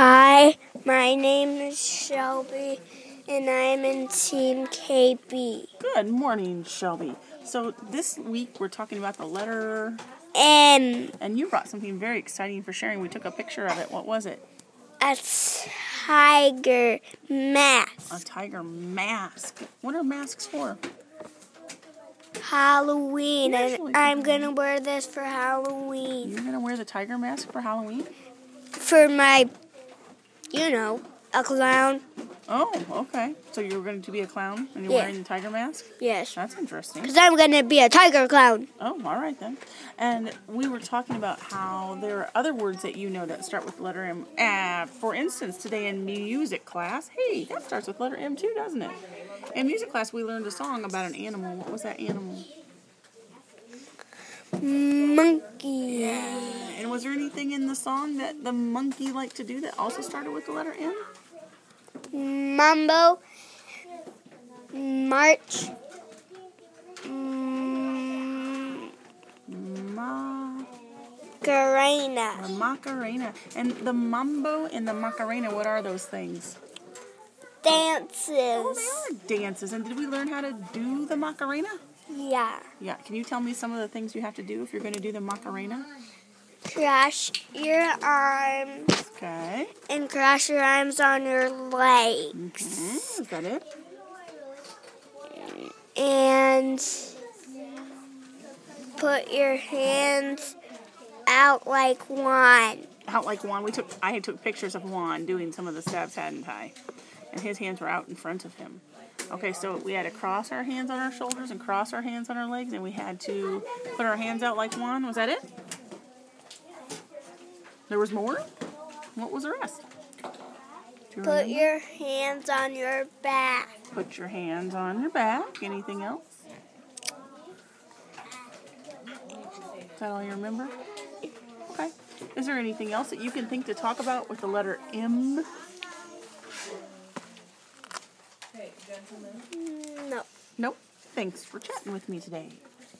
Hi, my name is Shelby, and I'm in Team KB. Good morning, Shelby. So this week we're talking about the letter M. And you brought something very exciting for sharing. We took a picture of it. What was it? A tiger mask. A tiger mask. What are masks for? Halloween, and I'm going to wear this for Halloween. You're going to wear the tiger mask for Halloween? For my, a clown. Oh, okay. So you're going to be a clown and you're wearing the tiger mask? Yes. That's interesting. Because I'm going to be a tiger clown. Oh, all right then. And we were talking about how there are other words that you know that start with the letter M. For instance, today in music class, hey, that starts with letter M too, doesn't it? In music class, we learned a song about an animal. What was that animal? Monkey. Yeah. And was there anything in the song that the monkey liked to do that also started with the letter M? Mambo. March. Macarena. The Macarena. And the mambo and the Macarena, what are those things? Dances. Oh, they are dances. And did we learn how to do the Macarena? Yeah. Yeah. Can you tell me some of the things you have to do if you're going to do the Macarena? Cross your arms. Okay. And cross your arms on your legs. Mm-hmm. Is that it? And put your hands out like Juan. Out like Juan. I took pictures of Juan doing some of the steps, hadn't I? And his hands were out in front of him. Okay, so we had to cross our hands on our shoulders and cross our hands on our legs, and we had to put our hands out like Juan. Was that it? There was more? What was the rest? Put your hands on your back. Put your hands on your back. Anything else? Is that all you remember? Okay. Is there anything else that you can think to talk about with the letter M? No. Nope. Thanks for chatting with me today.